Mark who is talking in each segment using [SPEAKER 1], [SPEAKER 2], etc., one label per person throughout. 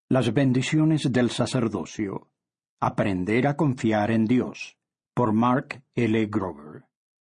[SPEAKER 1] Las bendiciones del sacerdocio. Aprender a confiar en Dios. Por Mark L. Grover.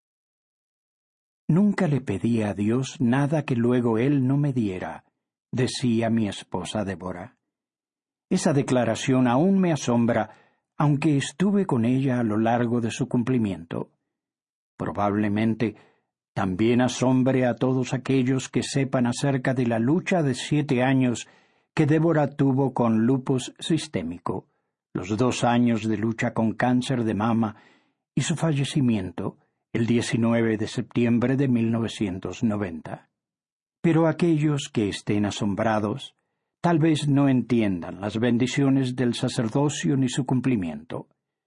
[SPEAKER 1] Nunca le pedí a Dios nada que luego Él no me diera, decía mi esposa Débora. Esa declaración aún me asombra, aunque estuve con ella a lo largo de su cumplimiento. Probablemente también asombre a todos aquellos que sepan acerca de la lucha de 7 años que Débora tuvo con lupus sistémico, los 2 años de lucha con cáncer de mama y su fallecimiento el 19 de septiembre de 1990. Pero aquellos que estén asombrados tal vez no entiendan las bendiciones del sacerdocio ni su cumplimiento.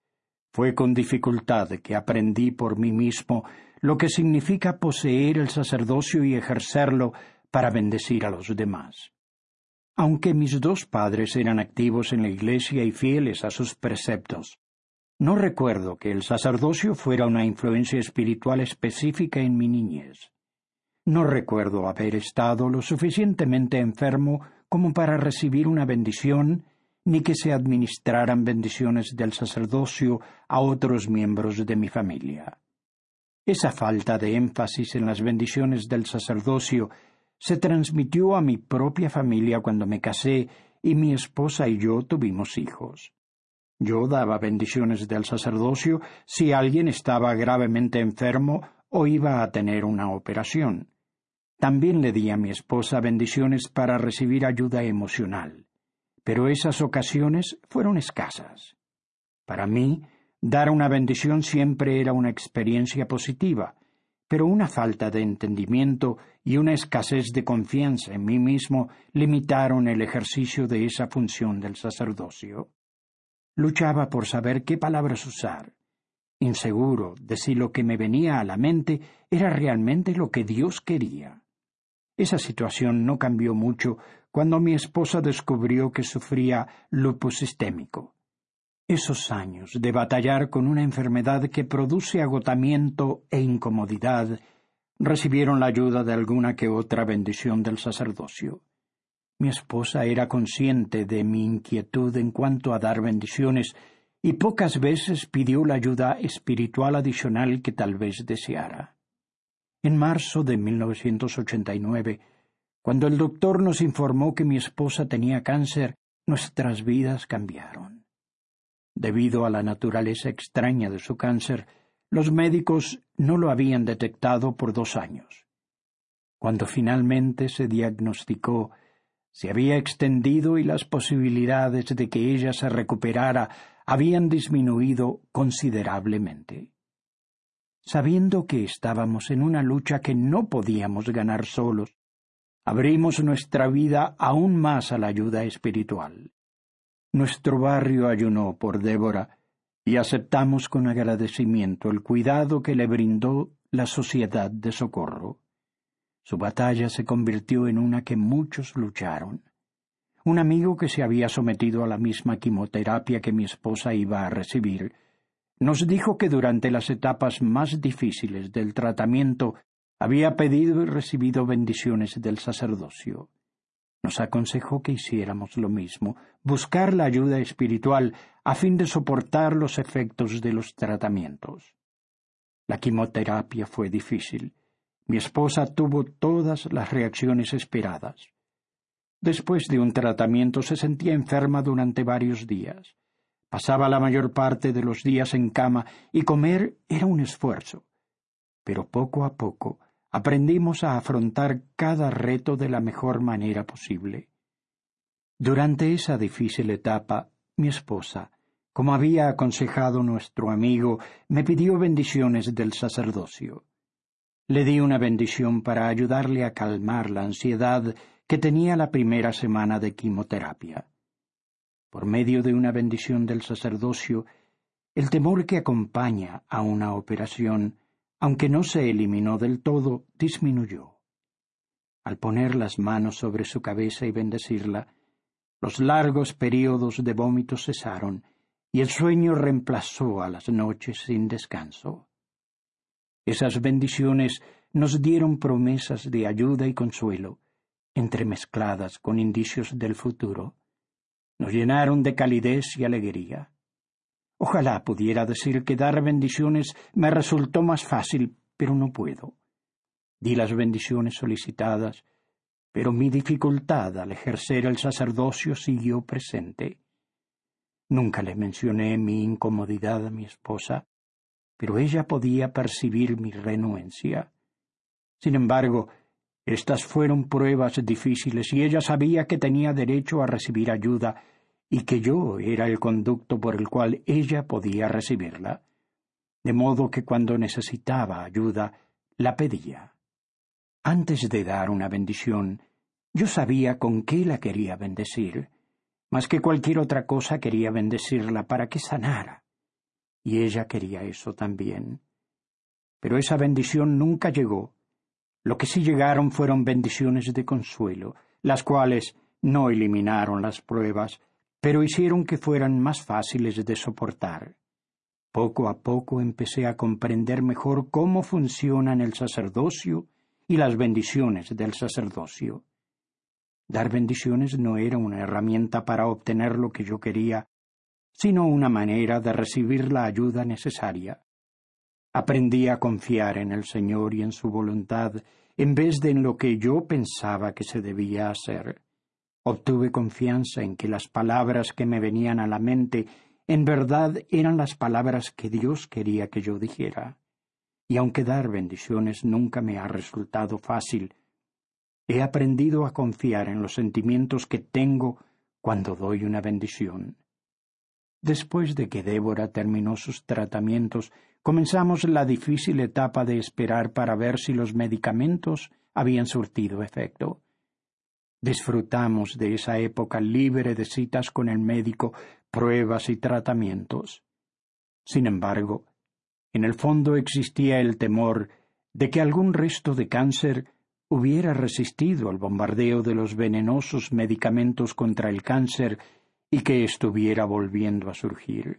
[SPEAKER 1] Fue con dificultad que aprendí por mí mismo lo que significa poseer el sacerdocio y ejercerlo para bendecir a los demás. Aunque mis 2 padres eran activos en la iglesia y fieles a sus preceptos, no recuerdo que el sacerdocio fuera una influencia espiritual específica en mi niñez. No recuerdo haber estado lo suficientemente enfermo como para recibir una bendición, ni que se administraran bendiciones del sacerdocio a otros miembros de mi familia. Esa falta de énfasis en las bendiciones del sacerdocio se transmitió a mi propia familia cuando me casé y mi esposa y yo tuvimos hijos. Yo daba bendiciones del sacerdocio si alguien estaba gravemente enfermo o iba a tener una operación. También le di a mi esposa bendiciones para recibir ayuda emocional, pero esas ocasiones fueron escasas. Para mí, dar una bendición siempre era una experiencia positiva, pero una falta de entendimiento y una escasez de confianza en mí mismo limitaron el ejercicio de esa función del sacerdocio. Luchaba por saber qué palabras usar, inseguro de si lo que me venía a la mente era realmente lo que Dios quería. Esa situación no cambió mucho cuando mi esposa descubrió que sufría lupus sistémico. Esos años de batallar con una enfermedad que produce agotamiento e incomodidad recibieron la ayuda de alguna que otra bendición del sacerdocio. Mi esposa era consciente de mi inquietud en cuanto a dar bendiciones y pocas veces pidió la ayuda espiritual adicional que tal vez deseara. En marzo de 1989, cuando el doctor nos informó que mi esposa tenía cáncer, nuestras vidas cambiaron. Debido a la naturaleza extraña de su cáncer, los médicos no lo habían detectado por 2 años. Cuando finalmente se diagnosticó, se había extendido y las posibilidades de que ella se recuperara habían disminuido considerablemente. Sabiendo que estábamos en una lucha que no podíamos ganar solos, abrimos nuestra vida aún más a la ayuda espiritual. Nuestro barrio ayunó por Débora y aceptamos con agradecimiento el cuidado que le brindó la Sociedad de Socorro. Su batalla se convirtió en una que muchos lucharon. Un amigo que se había sometido a la misma quimioterapia que mi esposa iba a recibir, nos dijo que durante las etapas más difíciles del tratamiento había pedido y recibido bendiciones del sacerdocio. Nos aconsejó que hiciéramos lo mismo, buscar la ayuda espiritual a fin de soportar los efectos de los tratamientos. La quimioterapia fue difícil. Mi esposa tuvo todas las reacciones esperadas. Después de un tratamiento se sentía enferma durante varios días. Pasaba la mayor parte de los días en cama y comer era un esfuerzo. Pero poco a poco aprendimos a afrontar cada reto de la mejor manera posible. Durante esa difícil etapa, mi esposa, como había aconsejado nuestro amigo, me pidió bendiciones del sacerdocio. Le di una bendición para ayudarle a calmar la ansiedad que tenía la primera semana de quimioterapia. Por medio de una bendición del sacerdocio, el temor que acompaña a una operación, aunque no se eliminó del todo, disminuyó. Al poner las manos sobre su cabeza y bendecirla, los largos períodos de vómito cesaron y el sueño reemplazó a las noches sin descanso. Esas bendiciones nos dieron promesas de ayuda y consuelo, entremezcladas con indicios del futuro. nos llenaron de calidez y alegría. Ojalá pudiera decir que dar bendiciones me resultó más fácil, pero no puedo. Di las bendiciones solicitadas, pero mi dificultad al ejercer el sacerdocio siguió presente. Nunca le mencioné mi incomodidad a mi esposa, pero ella podía percibir mi renuencia. Sin embargo, estas fueron pruebas difíciles y ella sabía que tenía derecho a recibir ayuda y que yo era el conducto por el cual ella podía recibirla, de modo que cuando necesitaba ayuda, la pedía. Antes de dar una bendición, yo sabía con qué la quería bendecir. Más que cualquier otra cosa quería bendecirla para que sanara. Y ella quería eso también. Pero esa bendición nunca llegó. Lo que sí llegaron fueron bendiciones de consuelo, las cuales no eliminaron las pruebas, pero hicieron que fueran más fáciles de soportar. Poco a poco empecé a comprender mejor cómo funcionan el sacerdocio y las bendiciones del sacerdocio. Dar bendiciones no era una herramienta para obtener lo que yo quería, sino una manera de recibir la ayuda necesaria. Aprendí a confiar en el Señor y en su voluntad, en vez de en lo que yo pensaba que se debía hacer. Obtuve confianza en que las palabras que me venían a la mente en verdad eran las palabras que Dios quería que yo dijera. Y aunque dar bendiciones nunca me ha resultado fácil, he aprendido a confiar en los sentimientos que tengo cuando doy una bendición. Después de que Débora terminó sus tratamientos, comenzamos la difícil etapa de esperar para ver si los medicamentos habían surtido efecto. Disfrutamos de esa época libre de citas con el médico, pruebas y tratamientos. Sin embargo, en el fondo existía el temor de que algún resto de cáncer hubiera resistido al bombardeo de los venenosos medicamentos contra el cáncer y que estuviera volviendo a surgir.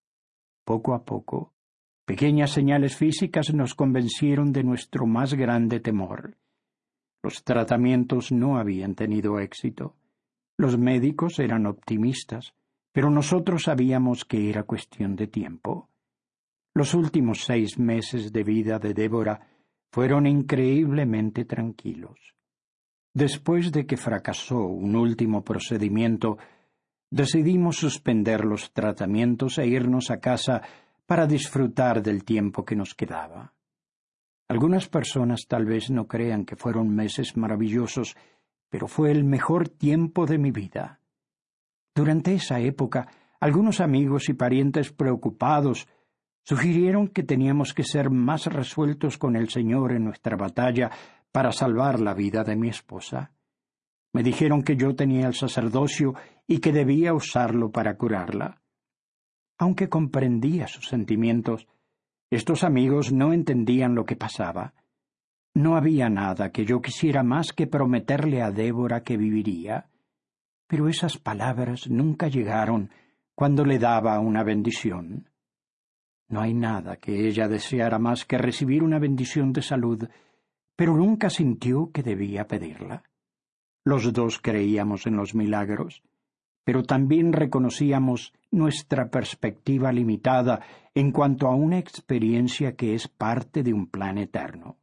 [SPEAKER 1] Poco a poco, pequeñas señales físicas nos convencieron de nuestro más grande temor. Los tratamientos no habían tenido éxito. Los médicos eran optimistas, pero nosotros sabíamos que era cuestión de tiempo. Los últimos 6 meses de vida de Débora fueron increíblemente tranquilos. Después de que fracasó un último procedimiento, decidimos suspender los tratamientos e irnos a casa para disfrutar del tiempo que nos quedaba. Algunas personas tal vez no crean que fueron meses maravillosos, pero fue el mejor tiempo de mi vida. Durante esa época, algunos amigos y parientes preocupados sugirieron que teníamos que ser más resueltos con el Señor en nuestra batalla para salvar la vida de mi esposa. Me dijeron que yo tenía el sacerdocio y que debía usarlo para curarla. Aunque comprendía sus sentimientos, estos amigos no entendían lo que pasaba. No había nada que yo quisiera más que prometerle a Débora que viviría, pero esas palabras nunca llegaron cuando le daba una bendición. No hay nada que ella deseara más que recibir una bendición de salud, pero nunca sintió que debía pedirla. Los dos creíamos en los milagros, pero también reconocíamos nuestra perspectiva limitada en cuanto a una experiencia que es parte de un plan eterno.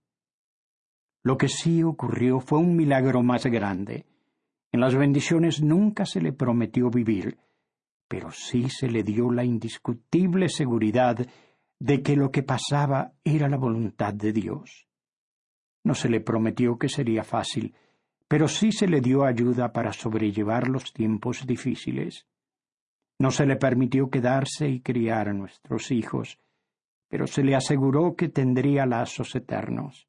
[SPEAKER 1] Lo que sí ocurrió fue un milagro más grande. En las bendiciones nunca se le prometió vivir, pero sí se le dio la indiscutible seguridad de que lo que pasaba era la voluntad de Dios. No se le prometió que sería fácil, pero sí se le dio ayuda para sobrellevar los tiempos difíciles. No se le permitió quedarse y criar a nuestros hijos, pero se le aseguró que tendría lazos eternos.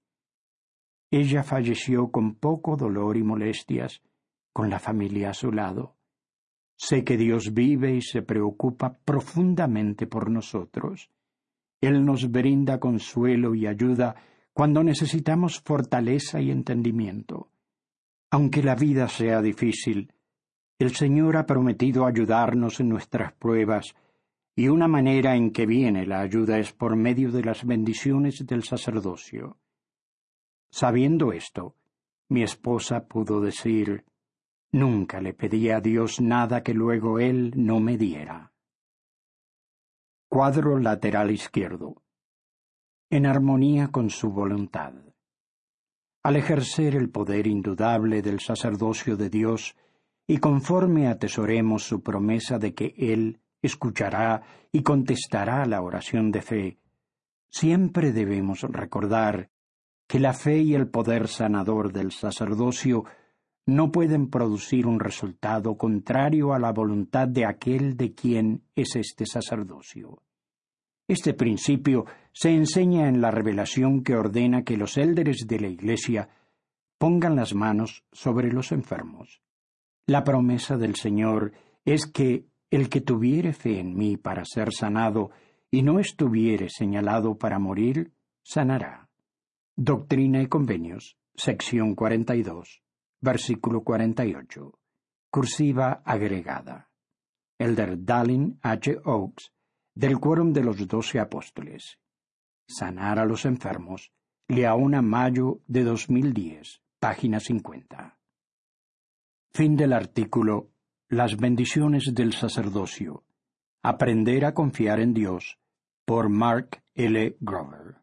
[SPEAKER 1] Ella falleció con poco dolor y molestias, con la familia a su lado. Sé que Dios vive y se preocupa profundamente por nosotros. Él nos brinda consuelo y ayuda cuando necesitamos fortaleza y entendimiento. Aunque la vida sea difícil, el Señor ha prometido ayudarnos en nuestras pruebas, y una manera en que viene la ayuda es por medio de las bendiciones del sacerdocio. Sabiendo esto, mi esposa pudo decir: Nunca le pedí a Dios nada que luego Él no me diera. Cuadro lateral izquierdo. En armonía con su voluntad. Al ejercer el poder indudable del sacerdocio de Dios, y conforme atesoremos su promesa de que Él escuchará y contestará la oración de fe, siempre debemos recordar que la fe y el poder sanador del sacerdocio no pueden producir un resultado contrario a la voluntad de aquel de quien es este sacerdocio. Este principio se enseña en la revelación que ordena que los élderes de la Iglesia pongan las manos sobre los enfermos. La promesa del Señor es que el que tuviere fe en mí para ser sanado y no estuviere señalado para morir, sanará. Doctrina y Convenios, sección 42, versículo 48. Cursiva agregada. Elder Dallin H. Oaks, del Quórum de los 12 Apóstoles. Sanar a los enfermos. Liaona, mayo de 2010, página 50. Fin del artículo Las bendiciones del sacerdocio. Aprender a confiar en Dios, por Mark L. Grover.